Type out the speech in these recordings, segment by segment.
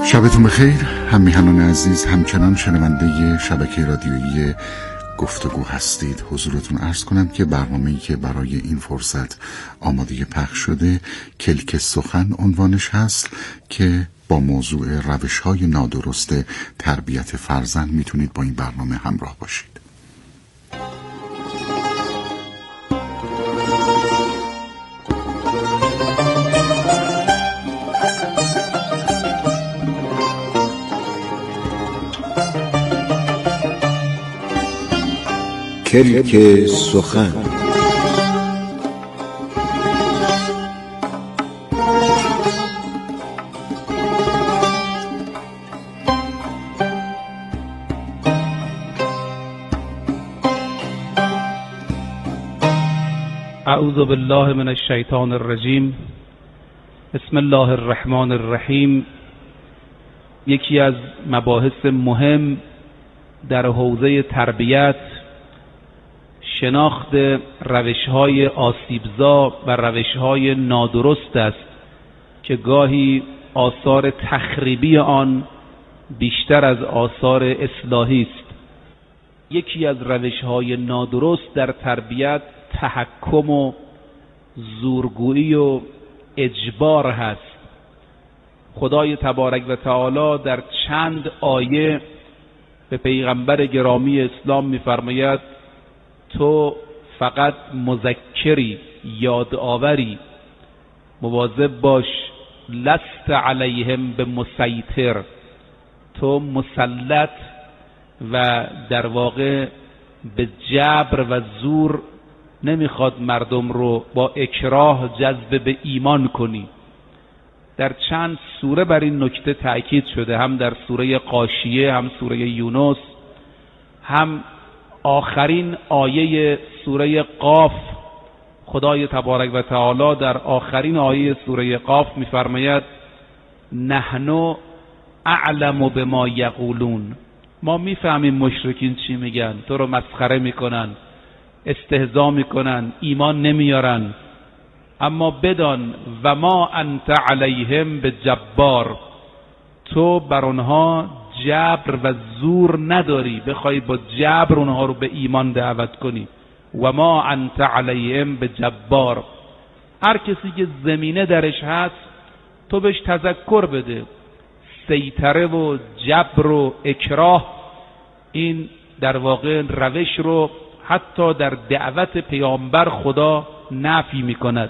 شبتون بخیر هممیهنان عزیز، همچنان شنونده شبکه رادیویی گفتگو هستید. حضورتون عرض کنم که برنامه‌ای که برای این فرصت آماده پخش شده کلک سخن عنوانش هست که با موضوع روش‌های نادرست تربیت فرزند میتونید با این برنامه همراه باشید. کلک سخن. اعوذ بالله من الشیطان الرجیم. بسم الله الرحمن الرحیم. یکی از مباحث مهم در حوزه تربیت شناخت روش‌های آسیبزا و روش‌های نادرست است که گاهی آثار تخریبی آن بیشتر از آثار اصلاحی است. یکی از روش‌های نادرست در تربیت تحکم و زورگویی و اجبار هست. خدای تبارک و تعالی در چند آیه به پیغمبر گرامی اسلام می‌فرماید تو فقط مذکری، یادآوری، مواظب باش، لست علیهم بمسیطر، تو مسلط و در واقع به جبر و زور نمیخواد مردم رو با اکراه جذب به ایمان کنی. در چند سوره بر این نکته تأکید شده، هم در سوره غاشیه، هم سوره یونس، هم آخرین آیه سوره قاف. خدای تبارک و تعالی در آخرین آیه سوره قاف می‌فرماید نحن اعلم بما یقولون، ما میفهمیم مشرکین چی میگن، تو رو مسخره میکنن، استهزا میکنن، ایمان نمیارن، اما بدان و ما انت علیهم بجبار، تو بر آنها جبر و زور نداری بخوای با جبر اونها رو به ایمان دعوت کنی. و ما انت علیهم بجبار، هر کسی که زمینه درش هست تو بهش تذکر بده. سیطره و جبر و اکراه این در واقع روش رو حتی در دعوت پیامبر خدا نفی میکند.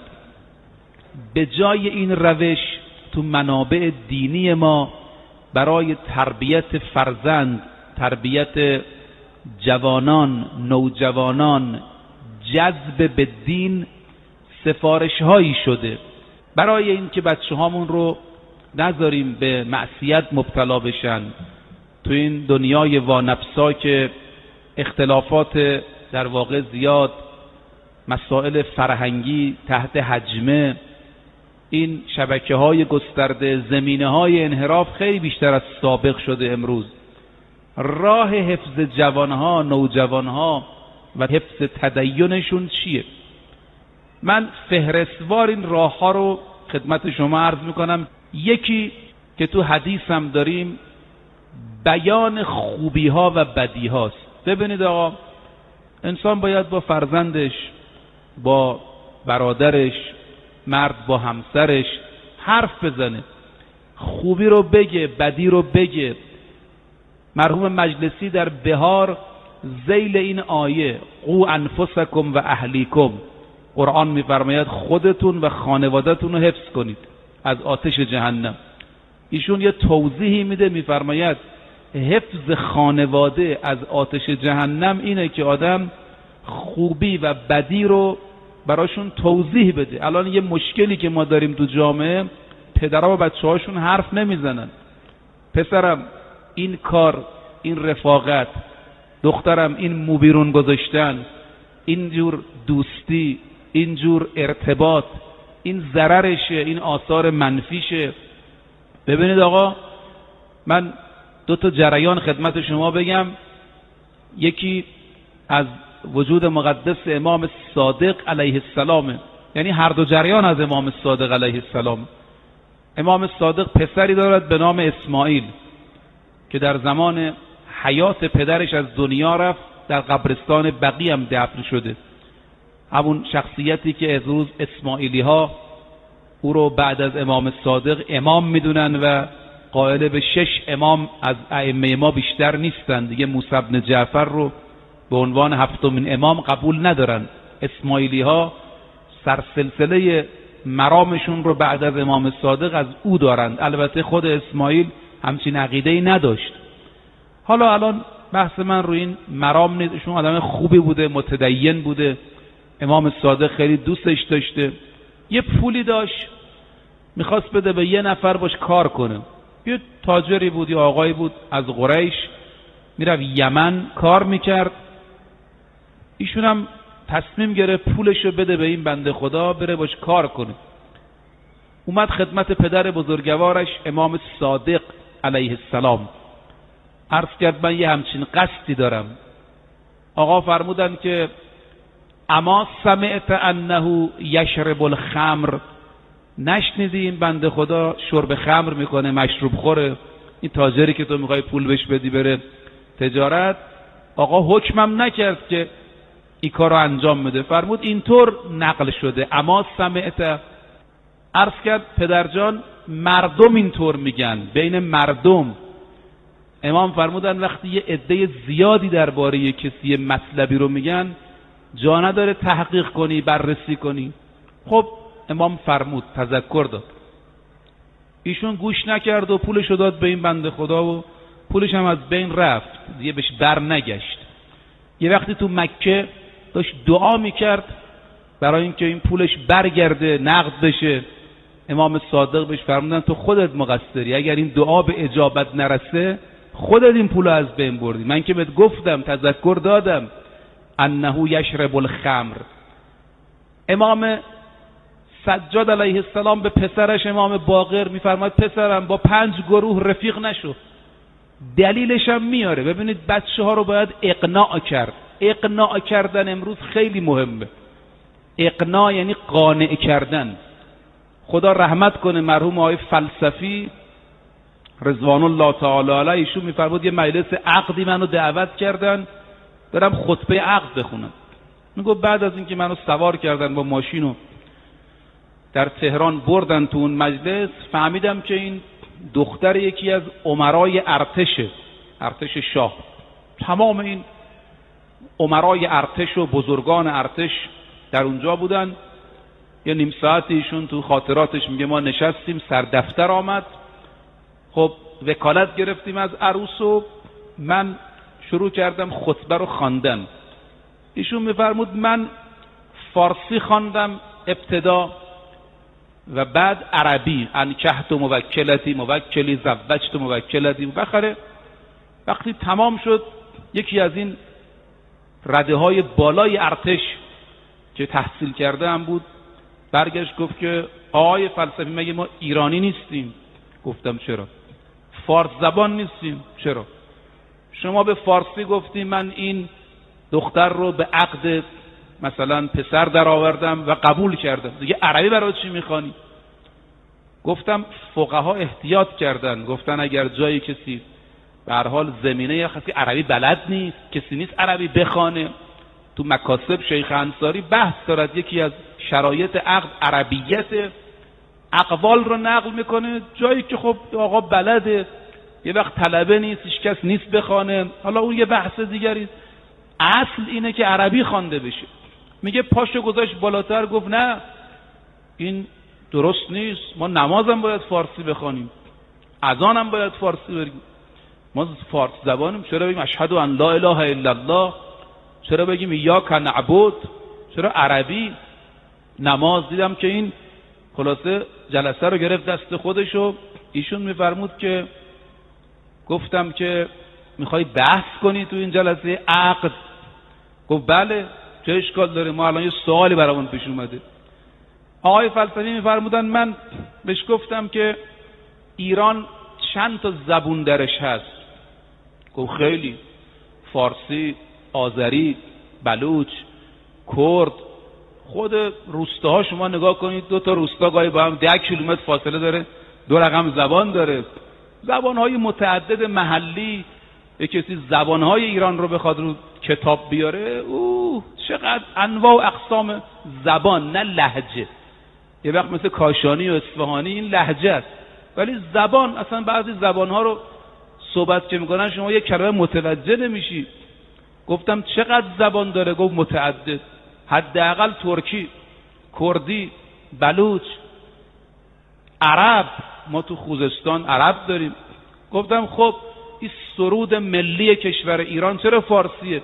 به جای این روش تو منابع دینی ما برای تربیت فرزند، تربیت جوانان، نوجوانان، جذب به دین سفارش هایی شده برای اینکه بچه هامون رو نذاریم به معصیت مبتلا بشن. تو این دنیای وانفسا که اختلافات در واقع زیاد، مسائل فرهنگی تحت حجمه، این شبکه‌های گسترده، زمینه‌های انحراف خیلی بیشتر از سابق شده. امروز راه حفظ جوانها، نوجوانها و حفظ تدینشون چیه؟ من فهرستوار این راه‌ها رو خدمت شما عرض می‌کنم. یکی که تو حدیث هم داریم، بیان خوبی‌ها و بدی‌هاست. ببینید آقا، انسان باید با فرزندش، با برادرش، مرد با همسرش حرف بزنه، خوبی رو بگه، بدی رو بگه. مرحوم مجلسی در بهار ذیل این آیه قو انفسکم و اهلیکم، قرآن میفرماید خودتون و خانواده‌تون رو حفظ کنید از آتش جهنم. ایشون یه توضیحی میده، میفرماید حفظ خانواده از آتش جهنم اینه که آدم خوبی و بدی رو براشون توضیح بده. الان یه مشکلی که ما داریم تو جامعه، پدرها و بچه‌هاشون حرف نمیزنن. پسرم این کار، این رفاقت، دخترم این مو بیرون گذاشتن، اینجور دوستی، اینجور ارتباط، این ضررشه، این آثار منفیشه. ببینید آقا، من دو تا جریان خدمت شما بگم. یکی از وجود مقدس امام صادق علیه السلام، یعنی هر دو جریان از امام صادق علیه السلام. امام صادق پسری دارد به نام اسماعیل که در زمان حیات پدرش از دنیا رفت، در قبرستان بقیع هم دفن شده. همون شخصیتی که امروز اسماعیلی ها او رو بعد از امام صادق امام میدونن و قائل به 6 امام از ائمه ما بیشتر نیستن دیگه. موسی بن جعفر رو به عنوان 7مین امام قبول ندارن. اسماعیلی ها سرسلسله مرامشون رو بعد از امام صادق از او دارند. البته خود اسماعیل همچین عقیده‌ای نداشت. حالا الان بحث من روی این مرام نیست. ایشون آدم خوبی بوده، متدین بوده، امام صادق خیلی دوستش داشته. یه پولی داشت میخواست بده به یه نفر باش کار کنه. یه تاجری بود، یه آقایی بود از قریش، میرفت یمن کار میکرد. ایشون هم تصمیم گرفت پولشو بده به این بنده خدا بره باش کار کنه. اومد خدمت پدر بزرگوارش امام صادق علیه السلام، عرض کرد من یه همچین قصدی دارم. آقا فرمودن که اما سمعت انه یشرب الخمر، نشنیدی این بنده خدا شرب خمر میکنه، مشروب خوره، این تاجری که تو میخوای پول بهش بدی بره تجارت؟ آقا حکمم نکرد که این کار رو انجام بده. فرمود اینطور نقل شده اما سمعت. عرض کرد پدرجان مردم اینطور میگن، بین مردم. امام فرمودن وقتی یه عده زیادی درباره کسی مطلبی رو میگن جا نداره تحقیق کنی، بررسی کنی. خب امام فرمود، تذکر داد. ایشون گوش نکرد و پولش رو داد به این بنده خدا و پولش هم از بین رفت، دیگه بهش بر نگشت. یه وقتی تو مکه داشت دعا میکرد برای اینکه این پولش برگرده، نقد بشه. امام صادق بهش فرمودن تو خودت مقصری، اگر این دعا به اجابت نرسه خودت این پول از بین بردی. من که بهت گفتم، تذکر دادم انه یشرب الخمر. امام سجاد علیه السلام به پسرش امام باقر میفرماید پسرم با 5 گروه رفیق نشو. دلیلش هم میاره. ببینید بچه ها رو باید اقناع کرد. اقناع کردن امروز خیلی مهمه. اقناع یعنی قانع کردن. خدا رحمت کنه مرحوم آقای فلسفی رضوان الله تعالی علیه، ایشون میفرمود یه مجلس عقدی منو دعوت کردن برم خطبه عقد بخونم. میگه بعد از اینکه منو سوار کردن با ماشینو در تهران بردن تو اون مجلس، فهمیدم که این دختر یکی از امرای ارتشه، ارتش شاه. تمام این امرای ارتش و بزرگان ارتش در اونجا بودن. یه نیم ساعت ایشون تو خاطراتش میگه ما نشستیم، سردفتر آمد، خب وکالت گرفتیم از عروس و من شروع کردم خطبه رو خواندن. ایشون میفرمود من فارسی خواندم ابتدا و بعد عربی، انکحت موکلتی، موکلی زوجت موکلتی. بخره وقتی تمام شد یکی از این رده های بالای ارتش که تحصیل کرده هم بود برگشت گفت که آقای فلسفی مگه ما ایرانی نیستیم؟ گفتم چرا؟ فارس زبان نیستیم؟ چرا؟ شما به فارسی گفتی من این دختر رو به عقد مثلا پسر در آوردم و قبول کردم، دیگه عربی برای چی میخوانی؟ گفتم فقها احتیاط کردن، گفتن اگر جایی کسی به هر حال زمینه یا خاصی عربی بلد نیست، کسی نیست عربی بخوانه. تو مکاسب شیخ انصاری بحث دارد، یکی از شرایط عقد عربیت، اقوال رو نقل میکنه جایی که خب آقا بلده، یه وقت طلبه نیست، هیچ کس نیست بخوانه، حالا اون یه بحث دیگری. اصل اینه که عربی خوانده بشه. میگه پاشو گذاشت بالاتر، گفت نه این درست نیست، ما نمازم باید فارسی بخوانیم، اذانم باید فارسی بگیم، ما فارس زبانیم، چرا بگیم اشهد ان لا اله الا الله؟ چرا بگیم ایاک نعبد؟ چرا عربی؟ نماز. دیدم که این خلاصه جلسه رو گرفت دست خودشو. ایشون میفرمود که گفتم که میخوای بحث کنی تو این جلسه عقد؟ گفت بله، چه اشکال داره، ما الان یه سوالی برامون پیش اومده. آقای فلسفی میفرمودن من بهش گفتم که ایران چند تا زبون درش هست؟ گفت خیلی، فارسی، آذری، بلوچ، کرد. خود روستاها شما نگاه کنید، 2 تا روستا گاهی با هم 10 کیلومتر فاصله داره، 2 رقم زبان داره، زبانهای متعدد محلی. یک کسی زبانهای ایران رو بخواد رو کتاب بیاره، چقدر انواع و اقسام زبان، نه لهجه. یه وقت مثل کاشانی و اصفهانی این لهجه است، ولی زبان، اصلا بعضی زبانها رو صحبت که میکنن شما یک کلمه متوجه نمیشی. گفتم چقدر زبان داره؟ گفت متعدد، حداقل ترکی، کردی، بلوچ، عرب. ما تو خوزستان عرب داریم. گفتم خب این سرود ملی کشور ایران چرا فارسیه؟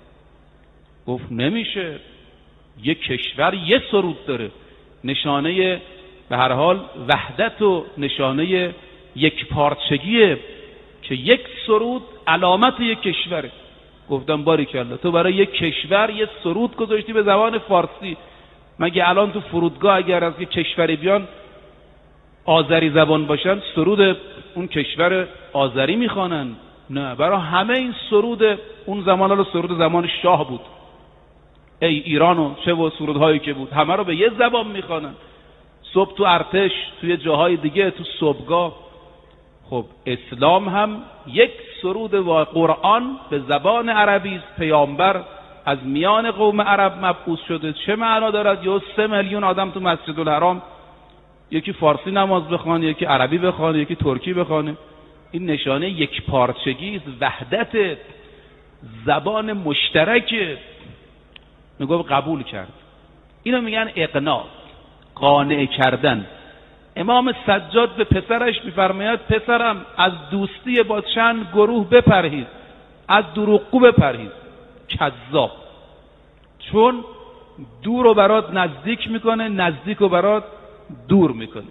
گفت نمیشه، یک کشور یه سرود داره، نشانه به هر حال وحدت و نشانه یک پارچگیه که یک سرود علامت یک کشوره. گفتم باریکالله، تو برای یک کشور یه سرود گذاشتی به زبان فارسی. مگه الان تو فرودگاه اگر از یک کشوری بیان آذری زبان باشن سرود اون کشور آذری میخوانن؟ نه، برای همه این سرود اون زمان رو سرود زمان شاه بود. ای ایرانو چه و سرودهایی که بود، همه رو به یه زبان میخوانن. صبح تو ارتش، توی جاهای دیگه، تو صبحگاه. خب اسلام هم یک سرود و قرآن به زبان عربی است. پیامبر از میان قوم عرب مبعوث شده. چه معنا دارد یا 3 میلیون آدم تو مسجد الحرام یکی فارسی نماز بخوانه، یکی عربی بخوانه، یکی ترکی بخوانه؟ این نشانه یک پارچگی است، وحدت، زبان مشترک. میگفت قبول کرد. اینو میگن اقناع، قانع کردن. امام سجاد به پسرش میفرماید پسرم از دوستی با چند گروه بپرهیز، از دروغگو بپرهیز، کذاب، چون دور رو برات نزدیک میکنه، نزدیک رو برات دور میکنه.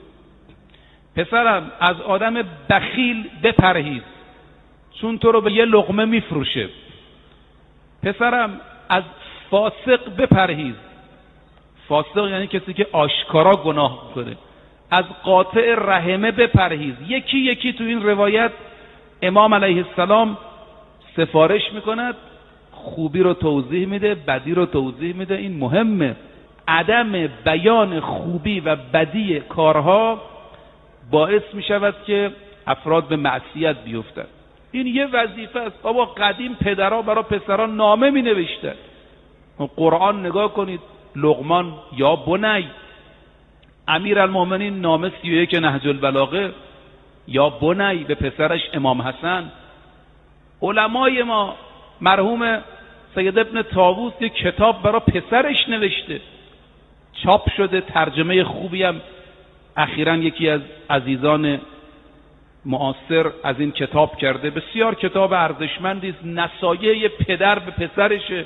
پسرم از آدم بخیل بپرهیز، چون تو رو به یه لقمه میفروشه. پسرم از فاسق بپرهیز. فاسق یعنی کسی که آشکارا گناه میکنه. از قاطع رحمه بپرهیز. یکی یکی تو این روایت امام علیه السلام سفارش میکند، خوبی رو توضیح میده، بدی رو توضیح میده. این مهمه. عدم بیان خوبی و بدی کارها باعث میشود که افراد به معصیت بیفتند. این یه وظیفه است. بابا قدیم پدرها برای پسران نامه می نوشتن. قرآن نگاه کنید، لقمان یا بنی، امیرالمومنین نامه 31 نهج البلاغه، یا بنی به پسرش امام حسن. علمای ما، مرحوم سید ابن طاووس یک کتاب برای پسرش نوشته، چاپ شده، ترجمه خوبی هم اخیراً یکی از عزیزان معاصر از این کتاب کرده. بسیار کتاب ارزشمندی است، نصایح پدر به پسرشه.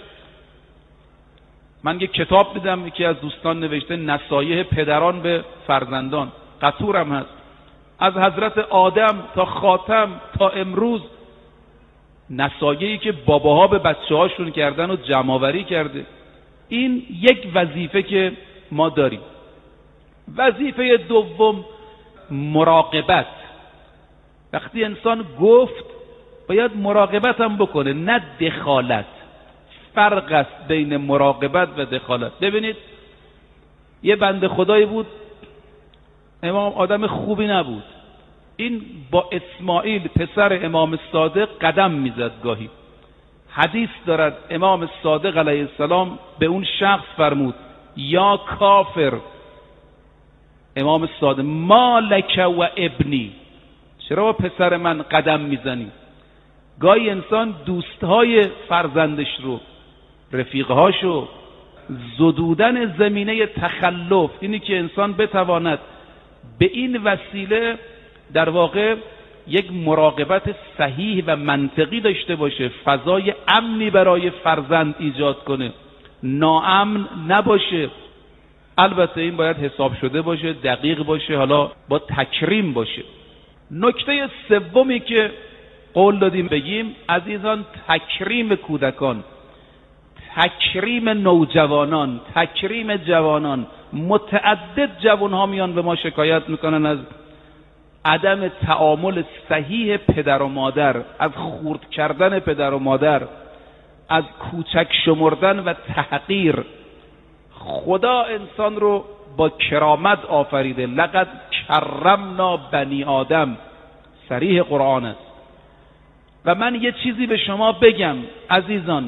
من یک کتاب دیدم یکی از دوستان نوشته نصایح پدران به فرزندان، قطورم هست، از حضرت آدم تا خاتم تا امروز نصایحی که باباها به بچه‌هاشون کردن و جمع‌آوری کرده. این یک وظیفه که ما داریم. وظیفه دوم مراقبت. وقتی انسان گفت باید مراقبت هم بکنه، نه دخالت. فرق است بین مراقبت و دخالت. ببینید یه بنده خدایی بود، امام آدم خوبی نبود. این با اسماعیل پسر امام صادق قدم میزد گاهی. حدیث دارد امام صادق علیه السلام به اون شخص فرمود یا کافر، امام صادق ما لک و ابنی، چرا با پسر من قدم میزنی؟ گاهی انسان دوستهای فرزندش رو، رفیقهاشو، زدودن زمینه تخلف، اینی که انسان بتواند به این وسیله در واقع یک مراقبت صحیح و منطقی داشته باشه، فضای امنی برای فرزند ایجاد کنه، ناامن نباشه. البته این باید حساب شده باشه، دقیق باشه، حالا با تکریم باشه. نکته سومی که قول دادیم بگیم عزیزان، تکریم کودکان، تکریم نوجوانان، تکریم جوانان. متعدد جوانها میان به ما شکایت میکنن از عدم تعامل صحیح پدر و مادر، از خرد کردن پدر و مادر، از کوچک شمردن و تحقیر. خدا انسان رو با کرامت آفریده، لقد کرمنا بنی آدم، صریح قرآن است. و من یه چیزی به شما بگم عزیزان،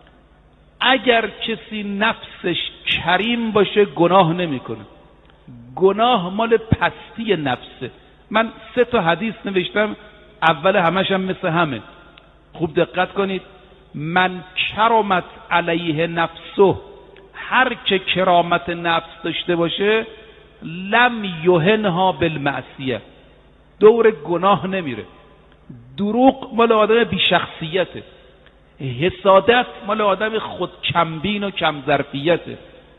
اگر کسی نفسش کریم باشه گناه نمیکنه. گناه مال پستی نفسه. من 3 حدیث نوشتم، اول همشم مثل همه. خوب دقت کنید. من کرامت علیه نفسه، هر که کرامت نفس داشته باشه لم یهنها بالمعصیه، دور گناه نمیره. دروغ مال آدم بی شخصیته، حسادت مال آدم خود کمبین و کم ظرفیته،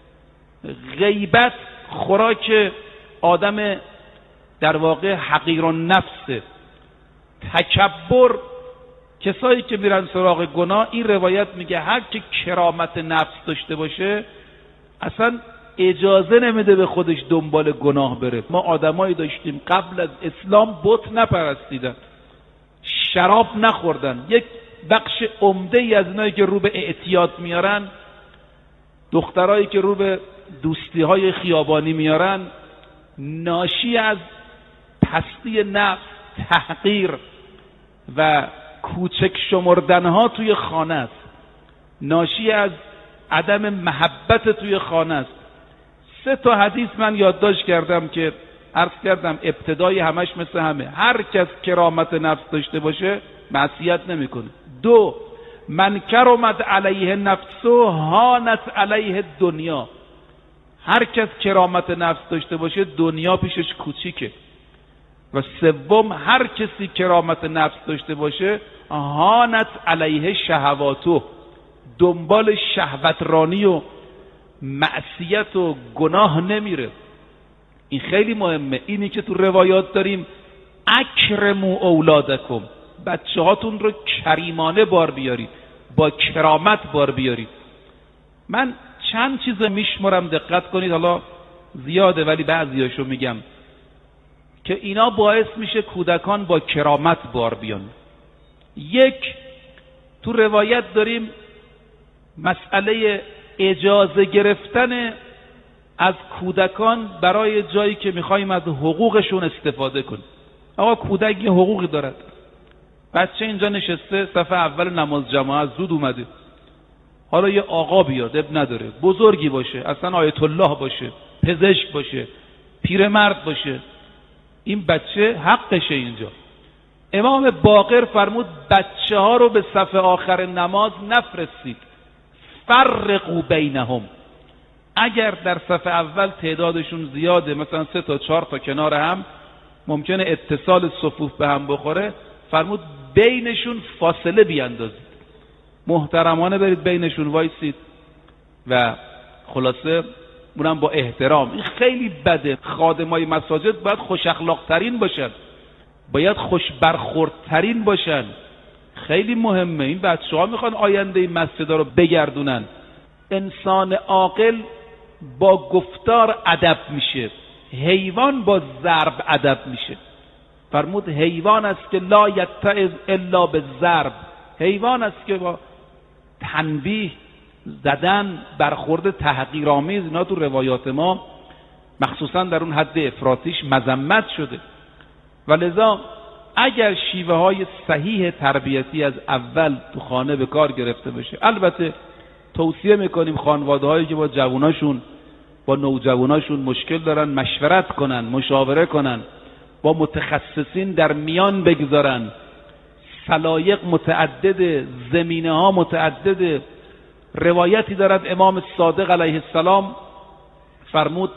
غیبت خوراک آدم در واقع حقیر النفسه، تکبر کسایی که میرن سراغ گناه. این روایت میگه هر که کرامت نفس داشته باشه اصلا اجازه نمیده به خودش دنبال گناه بره. ما آدمایی داشتیم قبل از اسلام بت نپرستیدن، شراب نخوردن. یک بخش عمده ای از اینایی که رو به اعتیاد میارن، دخترایی که رو به دوستی های خیابانی میارن، ناشی از پستی نفس، تحقیر و کوچک شمردن ها توی خانه است، ناشی از عدم محبت توی خانه است. 3 حدیث من یادداشت کردم که عرض کردم ابتدای همش مثل همه. هر کس کرامت نفس داشته باشه معصیت نمیکنه. 2 من کرامت علیه نفسه هانت علیه دنیا، هر کس کرامت نفس داشته باشه دنیا پیشش کوچیکه. و 3 هر کسی کرامت نفس داشته باشه هانت علیه شهواتو، دنبال شهوترانی و معصیت و گناه نمیره. این خیلی مهمه. اینی که تو روایات داریم اکرموا اولادکم، بچه هاتون رو کریمانه بار بیارید، با کرامت بار بیارید. من چند چیز میشمرم، دقت کنید، حالا زیاده ولی بعضیاشو میگم که اینا باعث میشه کودکان با کرامت بار بیان. 1 تو روایت داریم مسئله اجازه گرفتن از کودکان برای جایی که میخوایم از حقوقشون استفاده کنیم. آقا کودک یه حقوقی دارد. بچه اینجا نشسته صف اول نماز جماعت زود اومده، حالا یه آقا بیاد اب نداره، بزرگی باشه، اصلا آیت الله باشه، پزشک باشه، پیرمرد باشه، این بچه حقشه اینجا. امام باقر فرمود بچه ها رو به صف آخر نماز نفرستید، فرقوا بینهم. اگر در صف اول تعدادشون زیاده، مثلا 3 تا 4 تا کنار هم، ممکنه اتصال صفوف به هم بخوره، فرمود بینشون فاصله بیاندازید، محترمانه برید بینشون وایسید و خلاصه اونم با احترام. این خیلی بده. خادمای مساجد باید خوش اخلاق ترین باشن، باید خوش برخورد ترین باشن. خیلی مهمه. این بچه ها میخوان آینده مسجد رو بگردونن. انسان عاقل با گفتار ادب میشه، حیوان با ضرب ادب میشه. فرمود حیوان است که لا یتعظ الا بالضرب، حیوان است که با تنبیه، زدن، برخورد تحقیرآمیز، اینا تو روایات ما مخصوصا در اون حد افراطیش مذمت شده. ولذا اگر شیوه های صحیح تربیتی از اول تو خانه به کار گرفته بشه، البته توصیه میکنیم خانواده هایی که با جواناشون، با نوجواناشون مشکل دارن مشورت کنن، مشاوره کنن، با متخصصین در میان بگذارن. سلایق متعدد، زمینه ها متعدد. روایتی دارد امام صادق علیه السلام فرمود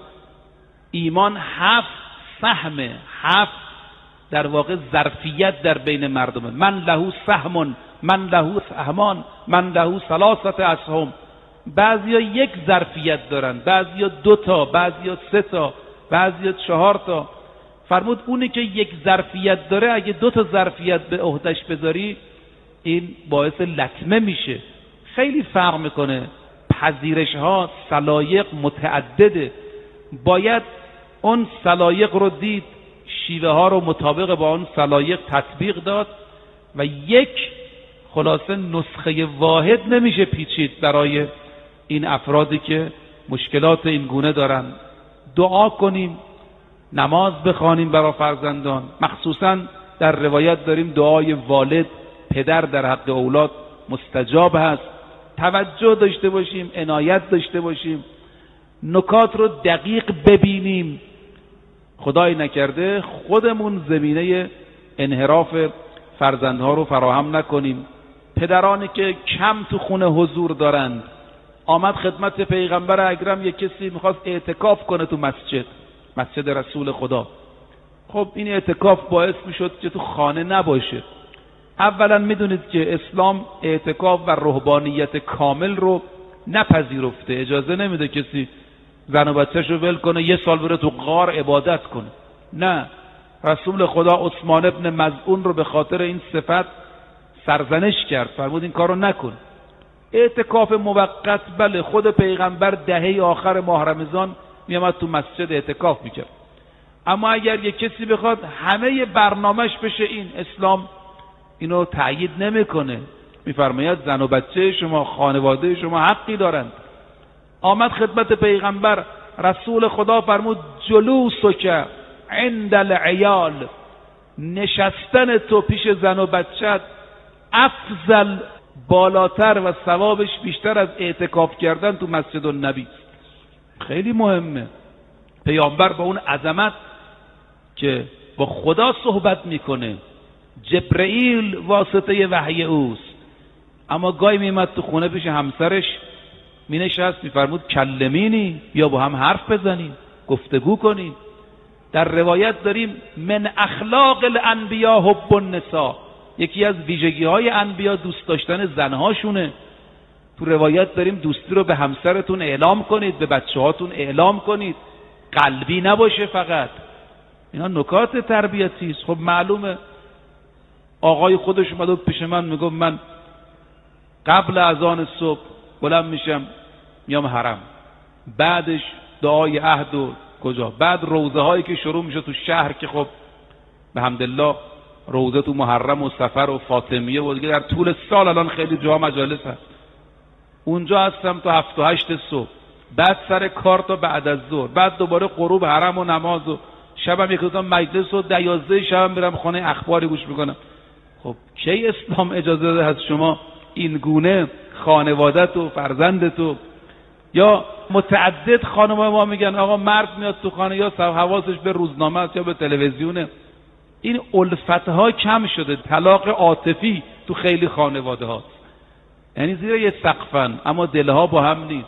ایمان 7 سهمه، 7 در واقع ظرفیت در بین مردمه. من له سهم، من له سهمان، من له 3 اسهم. بعضیا 1 ظرفیت دارن، بعضیا 2 تا، بعضیا 3 تا، بعضیا 4 تا. فرمود اونی که 1 ظرفیت داره اگه 2 تا ظرفیت به عهدش بذاری این باعث لطمه میشه. خیلی فرق میکنه. پذیرش ها، سلایق متعدده. باید اون سلایق رو دید، شیوه ها رو مطابق با اون سلایق تطبیق داد و 1 خلاصه نسخه واحد نمیشه پیچید برای این افرادی که مشکلات این گونه دارن. دعا کنیم نماز بخوانیم برای فرزندان. مخصوصا در روایت داریم دعای والد، پدر در حق اولاد مستجاب هست. توجه داشته باشیم، عنایت داشته باشیم، نکات رو دقیق ببینیم. خدای نکرده خودمون زمینه انحراف فرزندها رو فراهم نکنیم. پدرانی که کم تو خونه حضور دارند، آمد خدمت پیغمبر اکرم یک کسی میخواست اعتکاف کنه تو مسجد رسول خدا. خب این اعتکاف باعث میشد که تو خانه نباشه. اولا میدونید که اسلام اعتکاف و رهبانیت کامل رو نپذیرفته. اجازه نمیده کسی زن و بچه‌شو ول کنه یه سال بره تو غار عبادت کنه. نه، رسول خدا عثمان ابن مظعون رو به خاطر این صفت سرزنش کرد، فرمود این کارو نکن. اعتکاف موقت بله، خود پیغمبر دهه آخر ماه رمضان میامد تو مسجد اعتکاف میکرد. اما اگر یک کسی بخواد همه برنامهش بشه این، اسلام اینو تأیید نمیکنه. میفرماید زن و بچه شما، خانواده شما حقی دارند. آمد خدمت پیغمبر، رسول خدا فرمود جلوسک عند العیال، نشستن تو پیش زن و بچت افضل، بالاتر و ثوابش بیشتر از اعتکاف کردن تو مسجد النبی. خیلی مهمه. پیامبر با اون عظمت که با خدا صحبت میکنه، جبرئیل واسطه وحی اوست، اما گاهی میمد تو خونه پیش همسرش مینشست میفرمود کلمینی، یا با هم حرف بزنیم، گفتگو کنیم. در روایت داریم من اخلاق الانبیا حب النساء، یکی از ویژگی های انبیا دوست داشتن زنهاشونه. تو روایت داریم دوستی رو به همسرتون اعلام کنید، به بچه هاتون اعلام کنید، قلبی نباشه فقط. اینا نکات تربیتی است. خب معلومه آقای خودش اومد پیش من میگم من قبل اذان صبح بلند میشم میام حرم، بعدش دعای عهد و کجا، بعد روزه هایی که شروع میشه تو شهر که خب به حمدالله روزه تو محرم و سفر و فاطمیه و دیگه در طول سال الان خیلی جا مجالس هست، اونجا هستم تا 7 و 8 صبح، بعد سر کار تا بعد از ظهر، بعد دوباره غروب حرم و نماز و شبم یک روزا مجلس و 11 شبم میرم خانه اخباری گوش میکنم. خب کی اسلام اجازه داده از شما این گونه خانوادت و فرزندت و یا متعدد خانم ما میگن آقا مرد میاد تو خانه یا حواسش به روزنامه است یا به تلویزیونه. این الفت‌ها کم شده، طلاق عاطفی تو خیلی خانواده هاست. یعنی زیر یه سقفن اما دلها با هم نیست،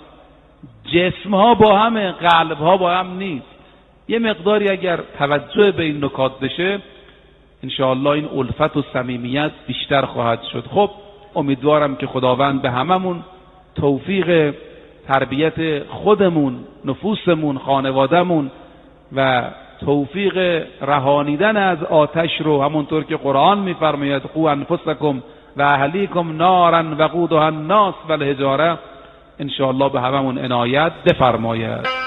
جسمها با همه، قلبها با هم نیست. یه مقداری اگر توجه به این نکات بشه انشاءالله این الفت و صمیمیت بیشتر خواهد شد. خب امیدوارم که خداوند به هممون توفیق تربیت خودمون، نفوسمون، خانوادهمون و توفیق رهانیدن از آتش رو، همونطور که قرآن میفرماید قوا انفسکم و اهلیکم نارا وقودها الناس والحجاره، انشاءالله به هممون عنایت بفرماید.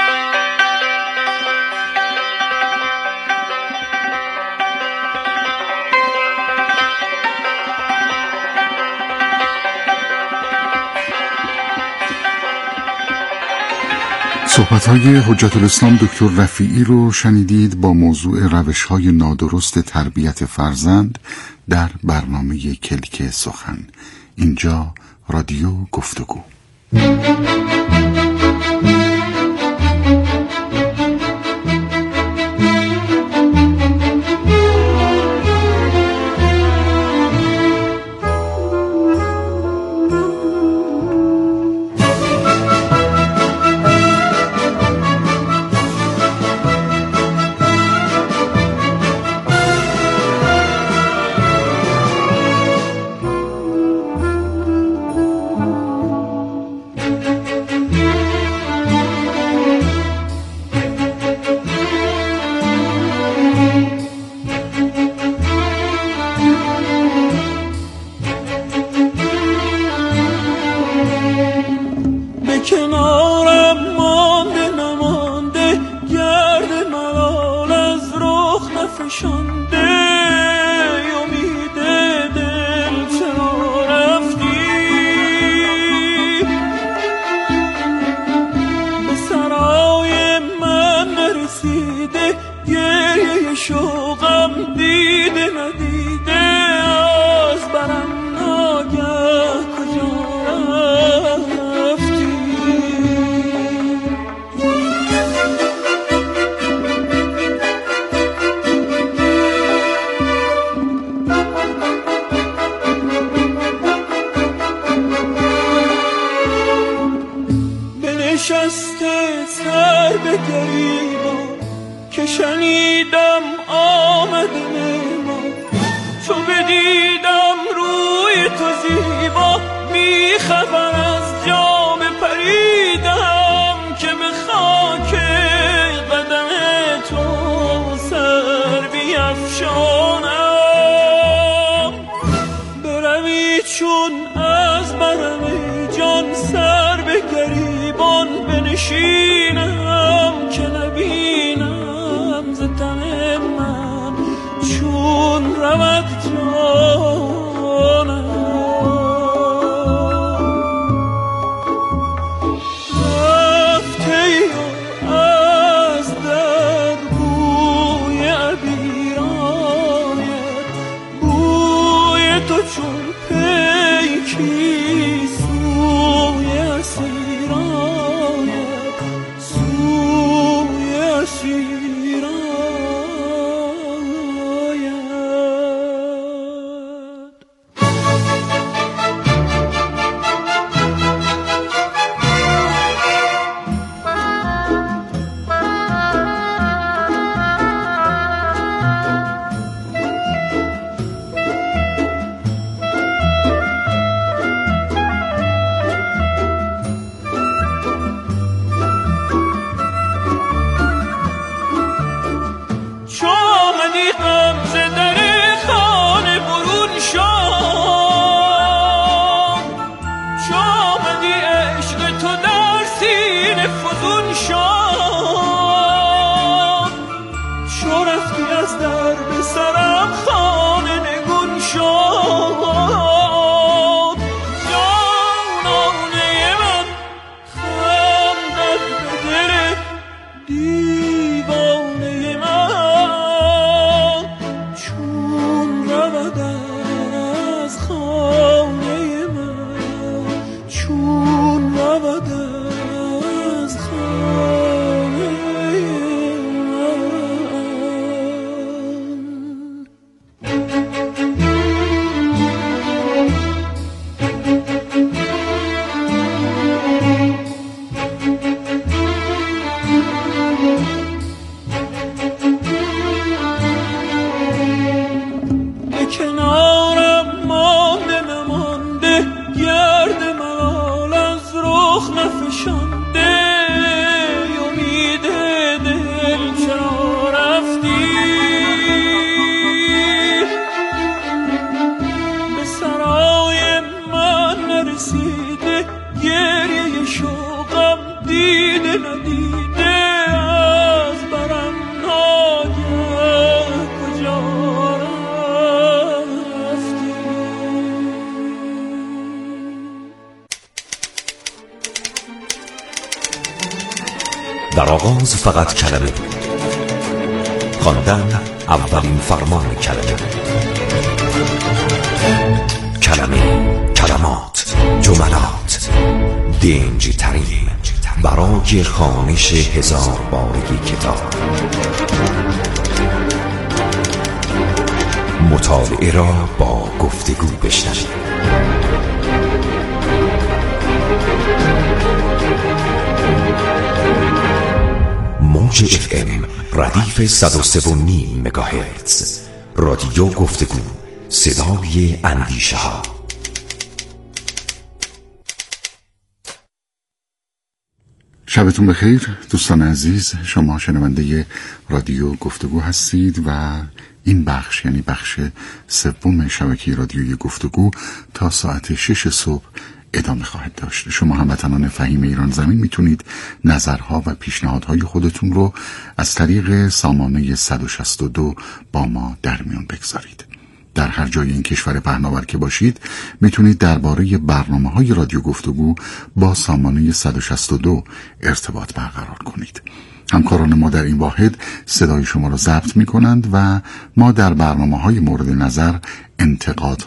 صحبت‌های حجت الاسلام دکتر رفیعی رو شنیدید با موضوع روش‌های نادرست تربیت فرزند در برنامه کلک سخن. اینجا رادیو گفتگو. شنیدم آمدن ما، چو بدیدم روی تو زیبا، بی خبر از جام پریدم که به خاک قدم تو سر بیفشانم. بروی چون از برم جان، سر به گریبان بنشینم که نبینم ز تن من چون رود جانم. رفته از در بوی عبیرانت، بوی تو چون پیکی سوی اسیرانت، سوی اسیرانت. در آغاز فقط کلمه بود، خواندن اولین فرمان کلمه، کلمه، کلمات، جملات، دنج ترین برای خوانش 1000 بارگی کتاب. مطالعه را با گفتگو بشنوید. موج FM ردیف 103.5 مگاهرتز، رادیو گفتگو، صدای اندیشه ها. شبتون بخیر دوستان عزیز، شما شنونده رادیو گفتگو هستید و این بخش یعنی بخش سوم شبکه رادیویی گفتگو تا ساعت 6 صبح ادامه خواهد داشت. شما هموطنان فهیم ایران زمین میتونید نظرها و پیشنهادهای خودتون رو از طریق سامانه 162 با ما در میان بگذارید. در هر جای این کشور پهناور که باشید میتونید درباره برنامه‌های رادیو گفتگو با سامانه 162 ارتباط برقرار کنید. همکاران ما در این واحد صدای شما را ضبط می‌کنند و ما در برنامه‌های مورد نظر انتقاد